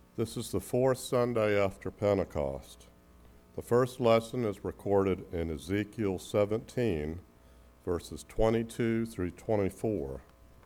This is the fourth Sunday after Pentecost. The first lesson is recorded in Ezekiel 17, verses 22 through 24.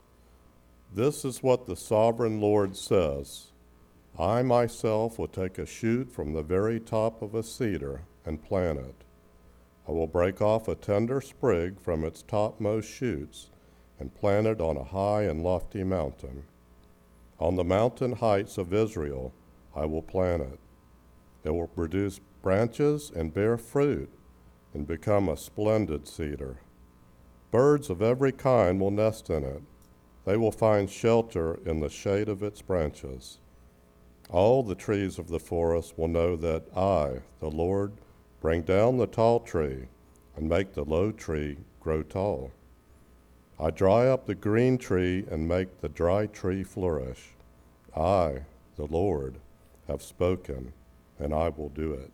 This is what the sovereign Lord says: I myself will take a shoot from the very top of a cedar and plant it. I will break off a tender sprig from its topmost shoots and plant it on a high and lofty mountain. On the mountain heights of Israel I will plant it. It will produce branches and bear fruit and become a splendid cedar. Birds of every kind will nest in it. They will find shelter in the shade of its branches. All the trees of the forest will know that I, the Lord, bring down the tall tree and make the low tree grow tall. I dry up the green tree and make the dry tree flourish. I, the Lord, have spoken, and I will do it.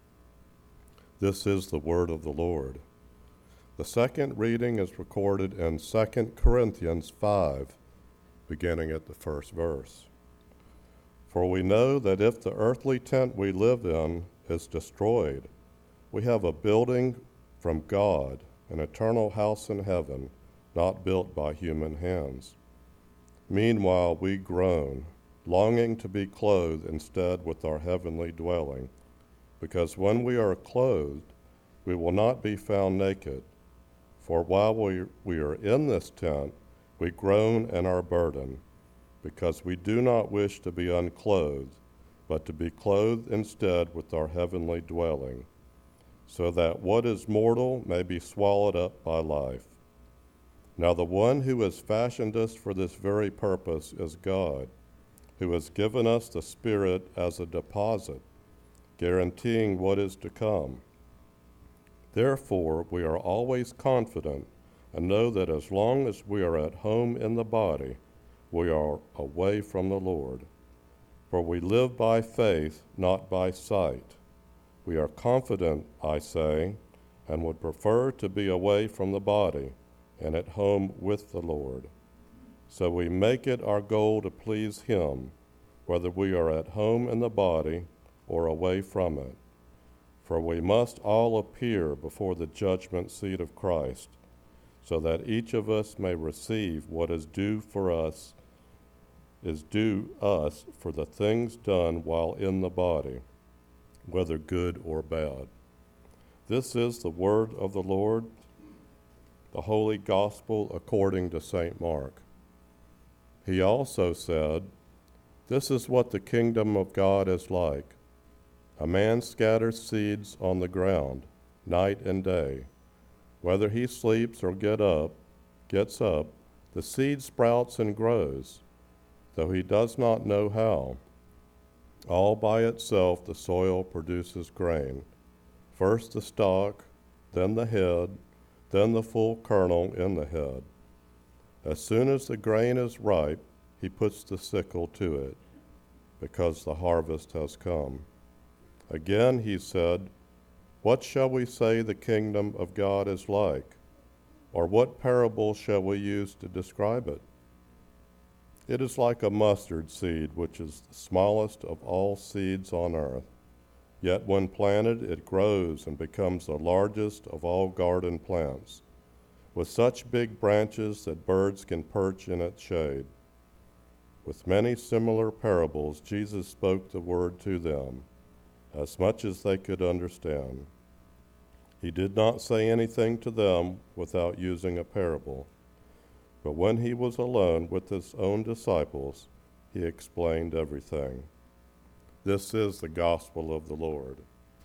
This is the word of the Lord. The second reading is recorded in 2 Corinthians 5, beginning at the first verse. For we know that if the earthly tent we live in is destroyed, we have a building from God, an eternal house in heaven, not built by human hands. Meanwhile we groan, longing to be clothed instead with our heavenly dwelling, because when we are clothed, we will not be found naked. For while we are in this tent, we groan and are burdened, because we do not wish to be unclothed, but to be clothed instead with our heavenly dwelling, so that what is mortal may be swallowed up by life. Now the one who has fashioned us for this very purpose is God, who has given us the Spirit as a deposit, guaranteeing what is to come. Therefore, we are always confident and know that as long as we are at home in the body, we are away from the Lord. For we live by faith, not by sight. We are confident, I say, and would prefer to be away from the body and at home with the Lord. So we make it our goal to please Him, whether we are at home in the body or away from it. For we must all appear before the judgment seat of Christ, so that each of us may receive what is due us for the things done while in the body, whether good or bad. This is the word of the Lord, the Holy Gospel according to St. Mark. He also said, This is what the kingdom of God is like. A man scatters seeds on the ground, night and day. Whether he sleeps or gets up, the seed sprouts and grows, though he does not know how. All by itself the soil produces grain, first the stalk, then the head, then the full kernel in the head. As soon as the grain is ripe, he puts the sickle to it, because the harvest has come. Again he said, What shall we say the kingdom of God is like? Or what parable shall we use to describe it? It is like a mustard seed, which is the smallest of all seeds on earth. Yet when planted, it grows and becomes the largest of all garden plants, with such big branches that birds can perch in its shade. With many similar parables, Jesus spoke the word to them, as much as they could understand. He did not say anything to them without using a parable. But when he was alone with his own disciples, he explained everything. This is the gospel of the Lord.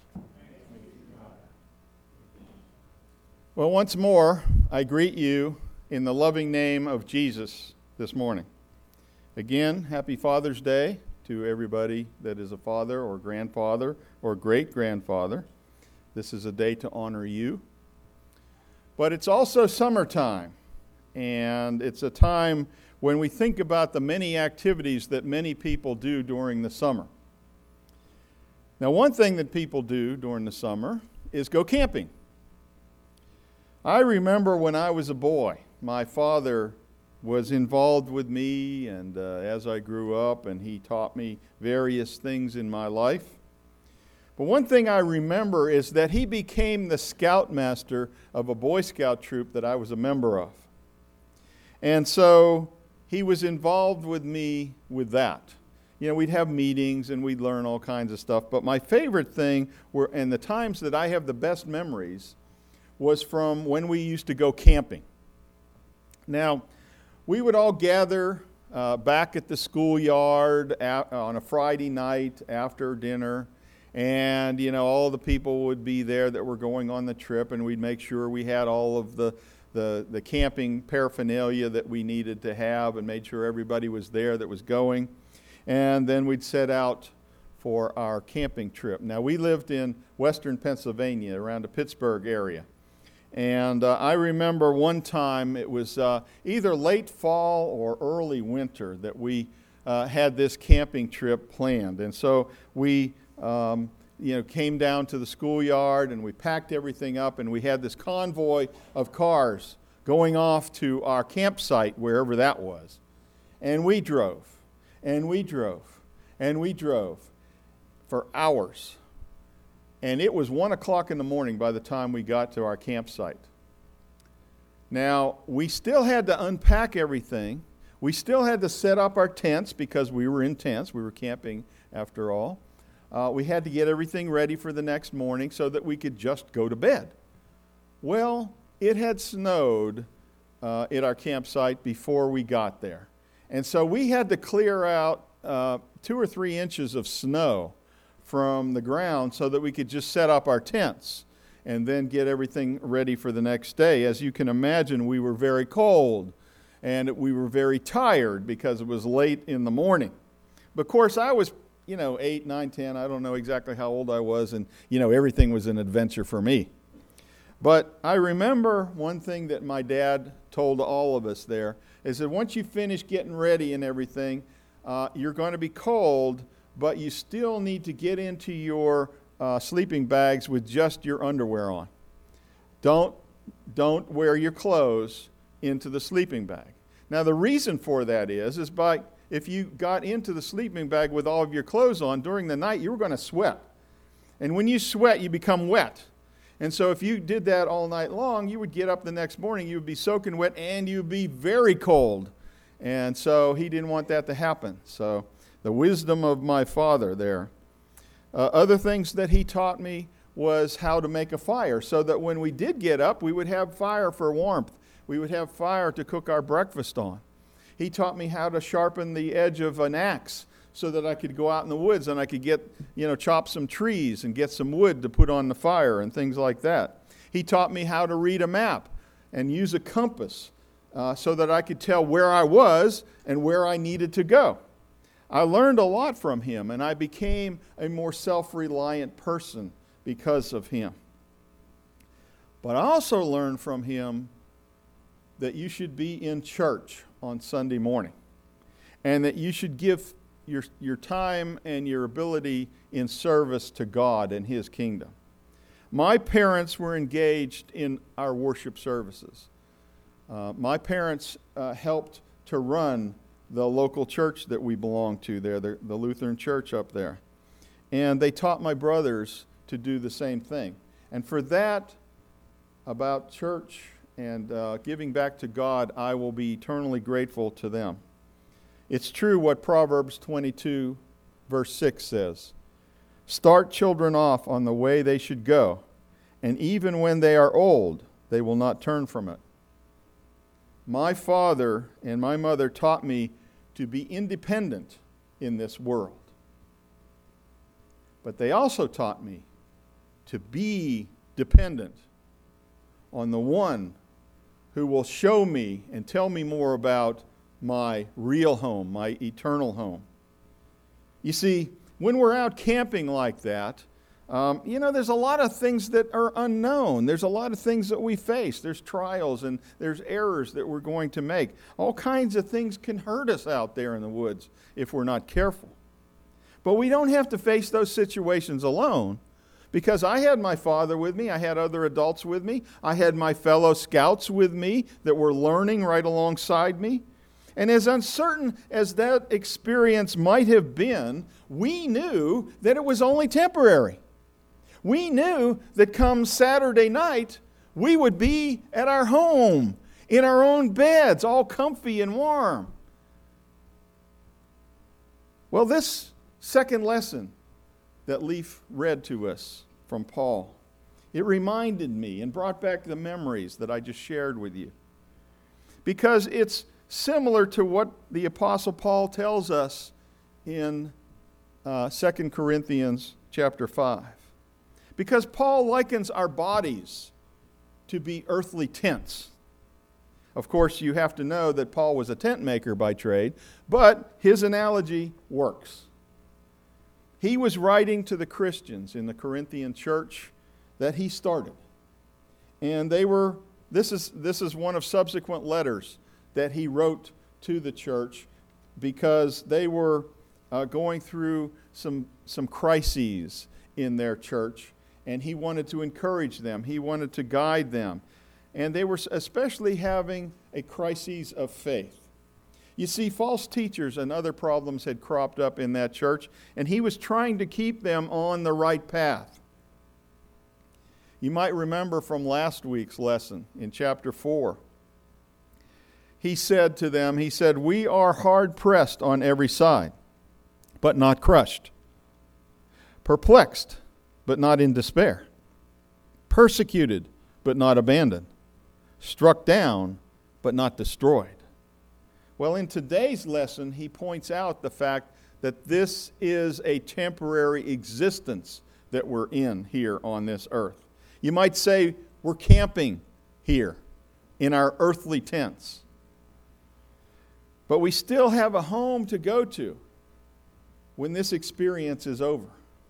Well, once more, I greet you in the loving name of Jesus this morning. Again, happy Father's Day to everybody that is a father or grandfather or great-grandfather. This is a day to honor you. But it's also summertime, and it's a time when we think about the many activities that many people do during the summer. Now, one thing that people do during the summer is go camping. I remember when I was a boy, my father was involved with me and as I grew up, and he taught me various things in my life. But one thing I remember is that he became the scoutmaster of a Boy Scout troop that I was a member of. And so he was involved with me with that. You know, we'd have meetings and we'd learn all kinds of stuff. But my favorite thing were, and the times that I have the best memories, was from when we used to go camping. Now, we would all gather back at the schoolyard on a Friday night after dinner. And, you know, all the people would be there that were going on the trip, and we'd make sure we had all of the camping paraphernalia that we needed to have and made sure everybody was there that was going. And then we'd set out for our camping trip. Now, we lived in western Pennsylvania around the Pittsburgh area. And I remember one time, it was either late fall or early winter, that we had this camping trip planned. And so we came down to the schoolyard and we packed everything up, and we had this convoy of cars going off to our campsite, wherever that was. And we drove, and we drove, and we drove for hours. And it was 1 o'clock in the morning by the time we got to our campsite. Now, we still had to unpack everything. We still had to set up our tents because we were in tents. We were camping after all. We had to get everything ready for the next morning so that we could just go to bed. Well, it had snowed at our campsite before we got there. And so we had to clear out 2 or 3 inches of snow from the ground so that we could just set up our tents and then get everything ready for the next day. As you can imagine, we were very cold and we were very tired because it was late in the morning. But of course, I was 8, 9, 10, I don't know exactly how old I was, and, everything was an adventure for me. But I remember one thing that my dad told all of us there, is that once you finish getting ready and everything, you're going to be cold, but you still need to get into your sleeping bags with just your underwear on. Don't wear your clothes into the sleeping bag. Now, the reason for that is if you got into the sleeping bag with all of your clothes on during the night, you were going to sweat. And when you sweat, you become wet. And so if you did that all night long, you would get up the next morning, you would be soaking wet, and you'd be very cold. And so he didn't want that to happen. So the wisdom of my father there. Other things that he taught me was how to make a fire, so that when we did get up, we would have fire for warmth. We would have fire to cook our breakfast on. He taught me how to sharpen the edge of an axe so that I could go out in the woods and I could chop some trees and get some wood to put on the fire and things like that. He taught me how to read a map and use a compass so that I could tell where I was and where I needed to go. I learned a lot from him, and I became a more self-reliant person because of him. But I also learned from him that you should be in church on Sunday morning, and that you should give your time and your ability in service to God and His kingdom. My parents were engaged in our worship services. My parents helped to run the local church that we belong to there, the Lutheran church up there. And they taught my brothers to do the same thing. And for that, about church and giving back to God, I will be eternally grateful to them. It's true what Proverbs 22, verse 6 says. Start children off on the way they should go, and even when they are old, they will not turn from it. My father and my mother taught me to be independent in this world. But they also taught me to be dependent on the one who will show me and tell me more about my real home, my eternal home. You see, when we're out camping like that, there's a lot of things that are unknown. There's a lot of things that we face. There's trials and there's errors that we're going to make. All kinds of things can hurt us out there in the woods if we're not careful. But we don't have to face those situations alone, because I had my father with me. I had other adults with me. I had my fellow scouts with me that were learning right alongside me. And as uncertain as that experience might have been, we knew that it was only temporary. We knew that come Saturday night, we would be at our home, in our own beds, all comfy and warm. Well, this second lesson that Leif read to us from Paul, it reminded me and brought back the memories that I just shared with you. Because it's similar to what the Apostle Paul tells us in 2 Corinthians chapter 5. Because Paul likens our bodies to be earthly tents. Of course, you have to know that Paul was a tent maker by trade, but his analogy works. He was writing to the Christians in the Corinthian church that he started. And this is one of subsequent letters that he wrote to the church because they were going through some crises in their church, and he wanted to encourage them. He wanted to guide them. And they were especially having a crisis of faith. You see, false teachers and other problems had cropped up in that church, and he was trying to keep them on the right path. You might remember from last week's lesson in chapter 4. He said to them, "We are hard pressed on every side, but not crushed. Perplexed, but not in despair. Persecuted, but not abandoned. Struck down, but not destroyed." Well, in today's lesson, he points out the fact that this is a temporary existence that we're in here on this earth. You might say we're camping here in our earthly tents. But we still have a home to go to when this experience is over.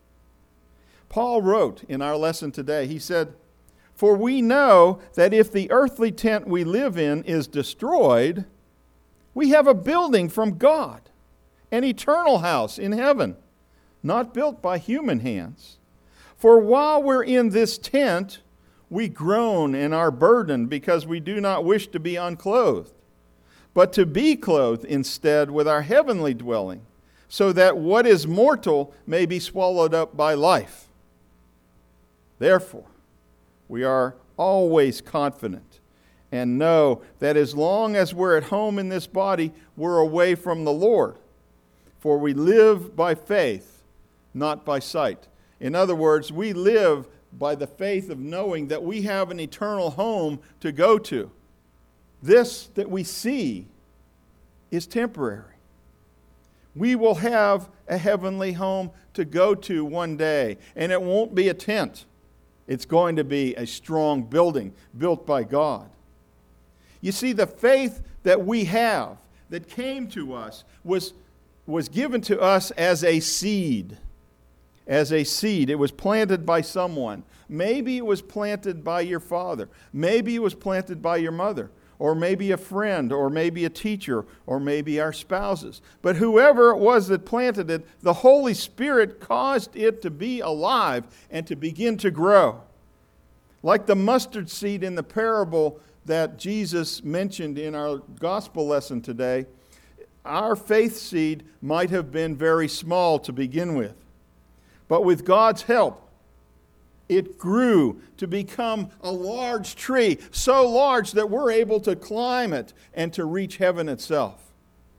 Paul wrote in our lesson today, he said, "For we know that if the earthly tent we live in is destroyed, we have a building from God, an eternal house in heaven, not built by human hands. For while we're in this tent, we groan and are burdened because we do not wish to be unclothed, but to be clothed instead with our heavenly dwelling, so that what is mortal may be swallowed up by life. Therefore, we are always confident and know that as long as we're at home in this body, we're away from the Lord. For we live by faith, not by sight." In other words, we live by the faith of knowing that we have an eternal home to go to. This that we see is temporary. We will have a heavenly home to go to one day, and it won't be a tent. It's going to be a strong building built by God. You see, the faith that we have, that came to us, was given to us as a seed. As a seed. It was planted by someone. Maybe it was planted by your father. Maybe it was planted by your mother. Or maybe a friend, or maybe a teacher, or maybe our spouses. But whoever it was that planted it, the Holy Spirit caused it to be alive and to begin to grow. Like the mustard seed in the parable that Jesus mentioned in our gospel lesson today, our faith seed might have been very small to begin with. But with God's help, it grew to become a large tree, so large that we're able to climb it and to reach heaven itself.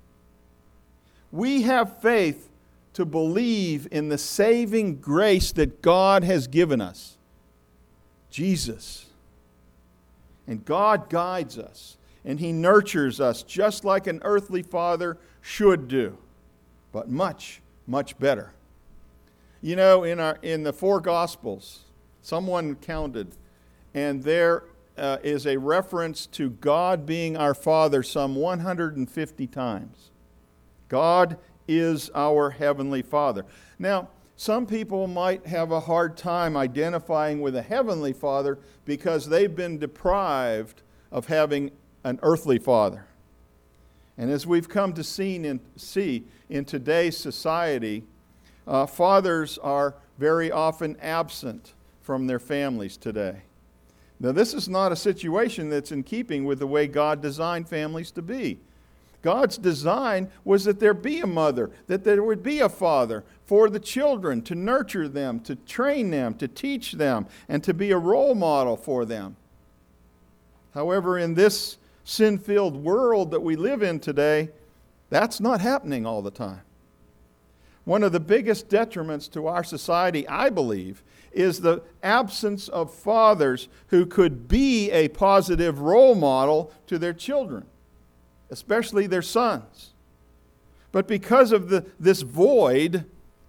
We have faith to believe in the saving grace that God has given us, Jesus. And God guides us, and He nurtures us just like an earthly father should do, but much, much better. You know, in the four Gospels, someone counted, and there is a reference to God being our Father some 150 times. God is our Heavenly Father. Now, some people might have a hard time identifying with a Heavenly Father because they've been deprived of having an earthly father. And as we've come to see in today's society, fathers are very often absent from their families today. Now, this is not a situation that's in keeping with the way God designed families to be. God's design was that there be a mother, that there would be a father for the children, to nurture them, to train them, to teach them, and to be a role model for them. However, in this sin-filled world that we live in today, that's not happening all the time. One of the biggest detriments to our society, I believe, is the absence of fathers who could be a positive role model to their children, especially their sons. But because of this void,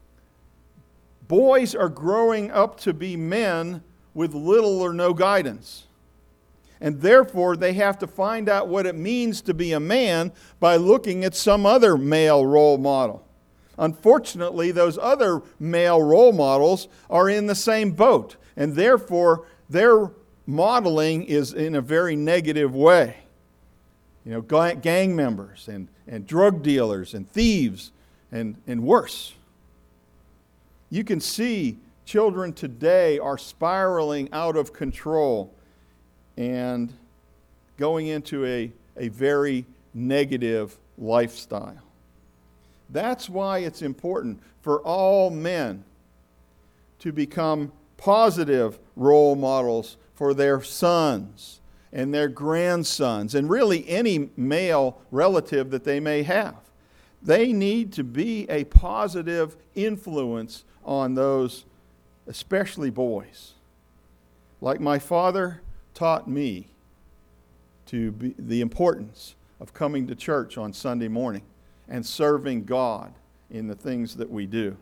boys are growing up to be men with little or no guidance. And therefore, they have to find out what it means to be a man by looking at some other male role model. Unfortunately, those other male role models are in the same boat, and therefore their modeling is in a very negative way. You know, gang members and drug dealers and thieves and worse. You can see children today are spiraling out of control and going into a very negative lifestyle. That's why it's important for all men to become positive role models for their sons and their grandsons, and really any male relative that they may have. They need to be a positive influence on those, especially boys. Like my father taught me the importance of coming to church on Sunday morning and serving God in the things that we do.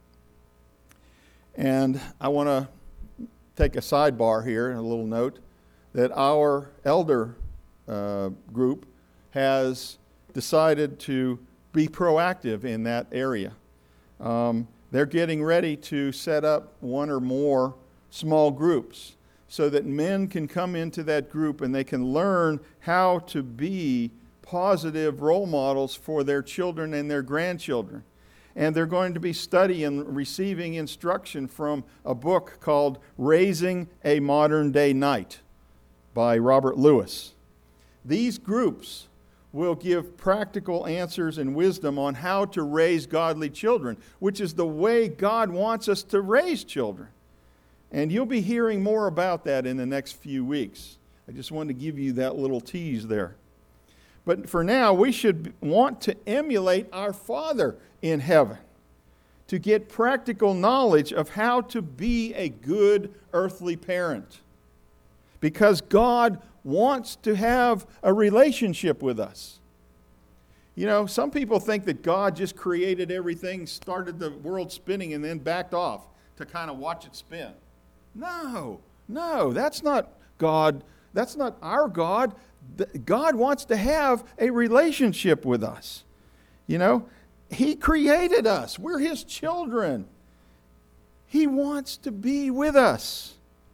And I want to take a sidebar here, a little note, that our elder group has decided to be proactive in that area. They're getting ready to set up one or more small groups so that men can come into that group and they can learn how to be positive role models for their children and their grandchildren. And they're going to be studying, receiving instruction from a book called Raising a Modern Day Knight by Robert Lewis. These groups will give practical answers and wisdom on how to raise godly children, which is the way God wants us to raise children. And you'll be hearing more about that in the next few weeks. I just wanted to give you that little tease there. But for now, we should want to emulate our Father in heaven, to get practical knowledge of how to be a good earthly parent. Because God wants to have a relationship with us. You know, some people think that God just created everything, started the world spinning, and then backed off to kind of watch it spin. No, that's not God. That's not our God. God wants to have a relationship with us. You know, He created us. We're His children. He wants to be with us.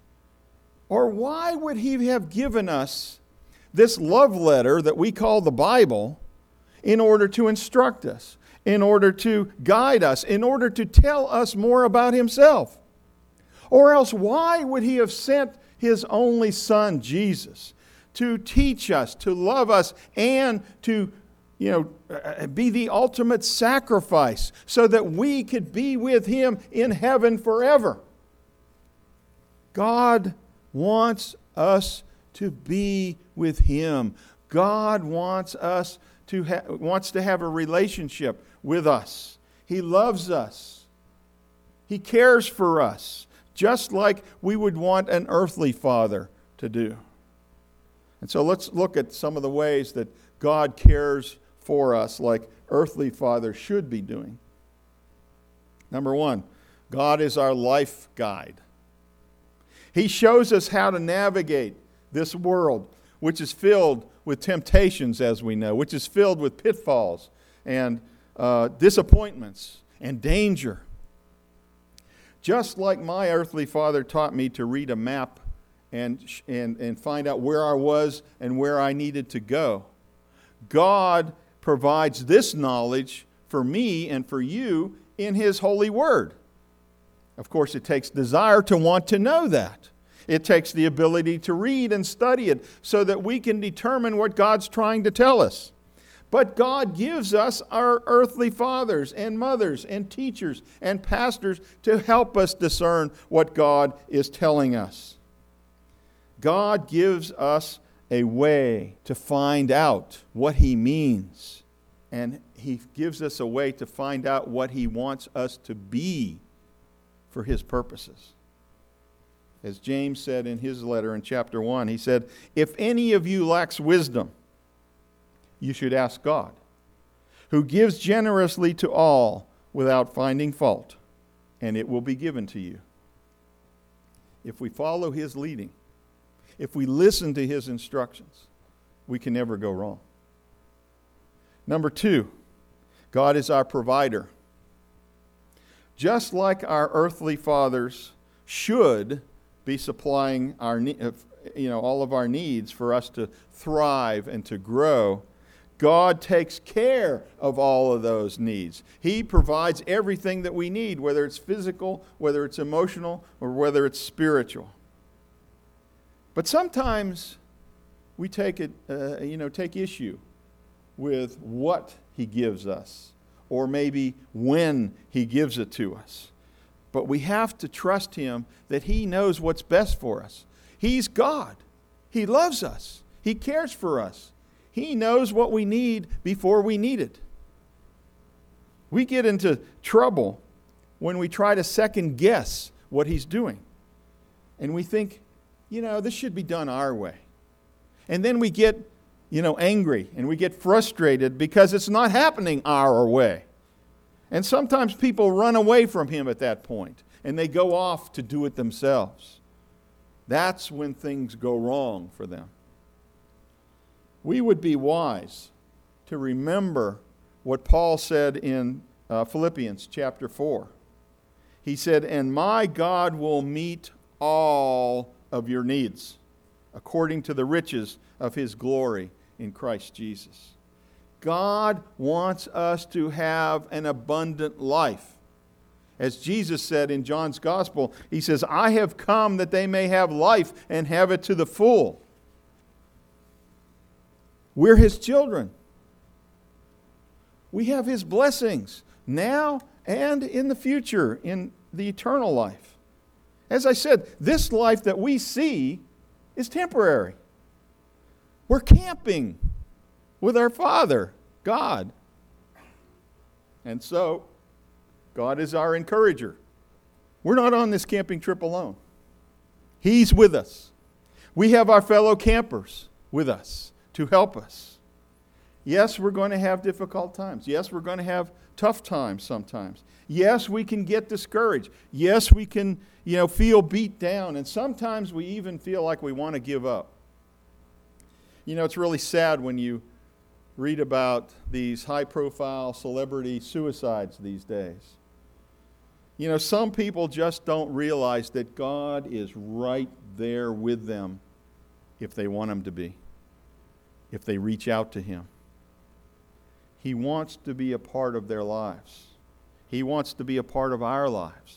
Or why would He have given us this love letter that we call the Bible in order to instruct us, in order to guide us, in order to tell us more about Himself? Or else why would He have sent His only Son, Jesus, to teach us, to love us, and to, be the ultimate sacrifice so that we could be with Him in heaven forever? God wants us to be with Him. God wants us to have a relationship with us. He loves us. He cares for us, just like we would want an earthly father to do. And so let's look at some of the ways that God cares for us like earthly fathers should be doing. Number one, God is our life guide. He shows us how to navigate this world, which is filled with temptations, as we know, which is filled with pitfalls and disappointments and danger. Just like my earthly father taught me to read a map and find out where I was and where I needed to go, God provides this knowledge for me and for you in His holy word. Of course, it takes desire to want to know that. It takes the ability to read and study it so that we can determine what God's trying to tell us. But God gives us our earthly fathers and mothers and teachers and pastors to help us discern what God is telling us. God gives us a way to find out what He means. And He gives us a way to find out what He wants us to be for His purposes. As James said in his letter in chapter 1, he said, "If any of you lacks wisdom, you should ask God, who gives generously to all without finding fault, and it will be given to you." If we follow His leading, if we listen to His instructions, we can never go wrong. Number 2, God is our provider. Just like our earthly fathers should be supplying our, all of our needs for us to thrive and to grow, God takes care of all of those needs. He provides everything that we need, whether it's physical, whether it's emotional, or whether it's spiritual. But sometimes we take issue with what He gives us, or maybe when He gives it to us. But we have to trust Him that He knows what's best for us. He's God. He loves us. He cares for us. He knows what we need before we need it. We get into trouble when we try to second guess what He's doing. And we think, this should be done our way. And then we get, angry and we get frustrated because it's not happening our way. And sometimes people run away from Him at that point, and they go off to do it themselves. That's when things go wrong for them. We would be wise to remember what Paul said in Philippians chapter 4. He said, "And my God will meet all of your needs, according to the riches of His glory in Christ Jesus." God wants us to have an abundant life. As Jesus said in John's Gospel, He says, "I have come that they may have life and have it to the full." We're His children. We have His blessings now and in the future, in the eternal life. As I said, this life that we see is temporary. We're camping with our Father, God. And so, God is our encourager. We're not on this camping trip alone. He's with us. We have our fellow campers with us to help us. Yes, we're going to have difficult times. Yes, we're going to have tough times sometimes. Yes, we can get discouraged. Yes, we can, feel beat down. And sometimes we even feel like we want to give up. It's really sad when you read about these high-profile celebrity suicides these days. Some people just don't realize that God is right there with them if they want Him to be, if they reach out to Him. He wants to be a part of their lives. He wants to be a part of our lives.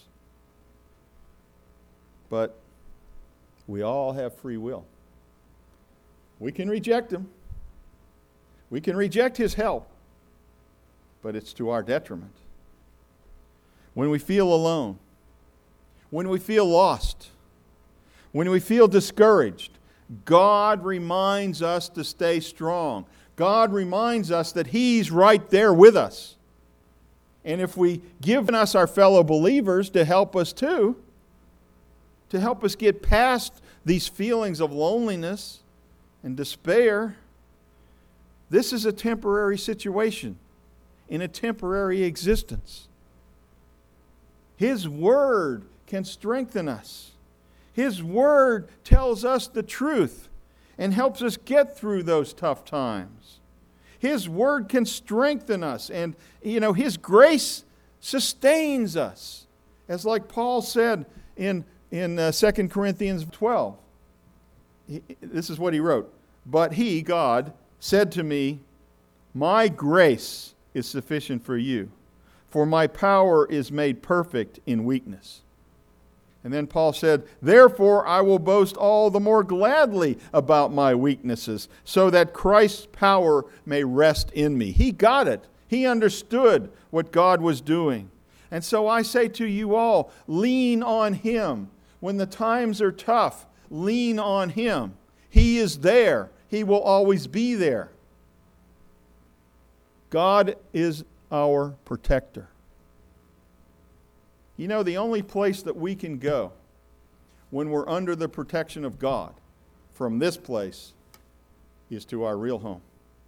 But we all have free will. We can reject Him. We can reject His help, but it's to our detriment. When we feel alone, when we feel lost, when we feel discouraged, God reminds us to stay strong. God reminds us that He's right there with us. And if we give us our fellow believers to help us too, to help us get past these feelings of loneliness and despair, this is a temporary situation in a temporary existence. His Word can strengthen us. His Word tells us the truth and helps us get through those tough times. His Word can strengthen us, and His grace sustains us. As like Paul said in 2 Corinthians 12. This is what he wrote. "But He, God, said to me, 'My grace is sufficient for you, for my power is made perfect in weakness.'" And then Paul said, therefore I will boast all the more gladly about my weaknesses, so that Christ's power may rest in me. He got it. He understood what God was doing. And so I say to you all, lean on Him. When the times are tough, lean on Him. He is there. He will always be there. God is our protector. You know, the only place that we can go when we're under the protection of God from this place is to our real home.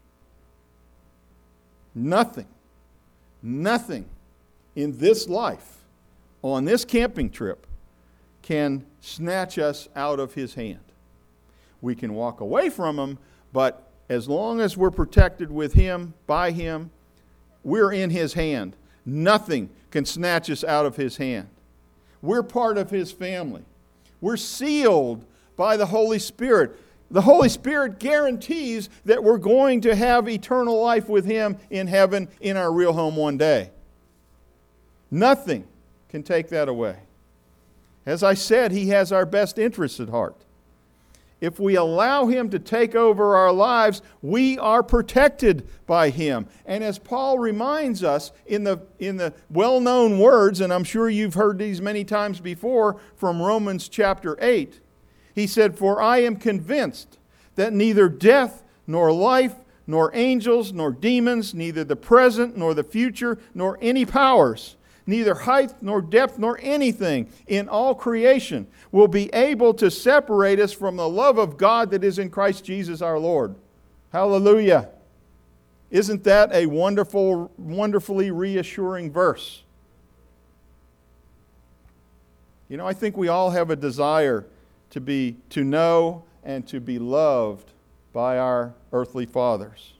Nothing in this life, on this camping trip, can snatch us out of His hand. We can walk away from Him, but as long as we're protected with Him, by Him, we're in His hand. Nothing can snatch us out of His hand. We're part of His family. We're sealed by the Holy Spirit. The Holy Spirit guarantees that we're going to have eternal life with Him in heaven in our real home one day. Nothing can take that away. As I said, He has our best interests at heart. If we allow Him to take over our lives, we are protected by Him. And as Paul reminds us in the well-known words, and I'm sure you've heard these many times before from Romans chapter 8, he said, for I am convinced that neither death, nor life, nor angels, nor demons, neither the present, nor the future, nor any powers, neither height, nor depth, nor anything in all creation will be able to separate us from the love of God that is in Christ Jesus our Lord. Hallelujah. Isn't that a wonderfully reassuring verse? You know, I think we all have a desire to know and to be loved by our earthly fathers.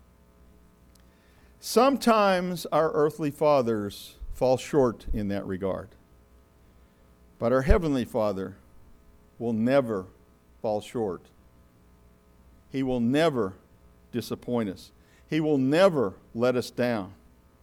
Sometimes our earthly fathers fall short in that regard. But our Heavenly Father will never fall short. He will never disappoint us. He will never let us down.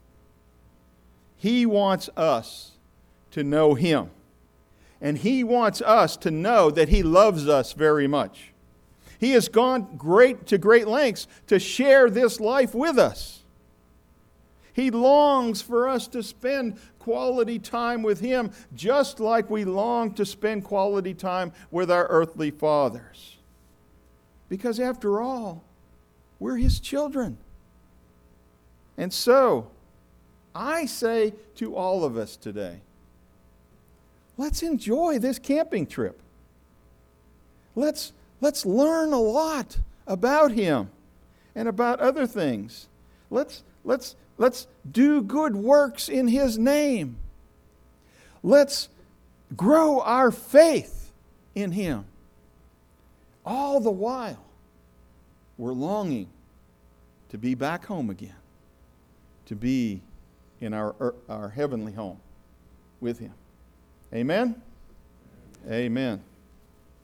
He wants us to know Him. And He wants us to know that He loves us very much. He has gone to great lengths to share this life with us. He longs for us to spend quality time with Him, just like we long to spend quality time with our earthly fathers. Because after all, we're His children. And so, I say to all of us today, let's enjoy this camping trip. Let's learn a lot about Him and about other things. Let's do good works in His name. Let's grow our faith in Him. All the while, we're longing to be back home again, to be in our heavenly home with Him. Amen? Amen.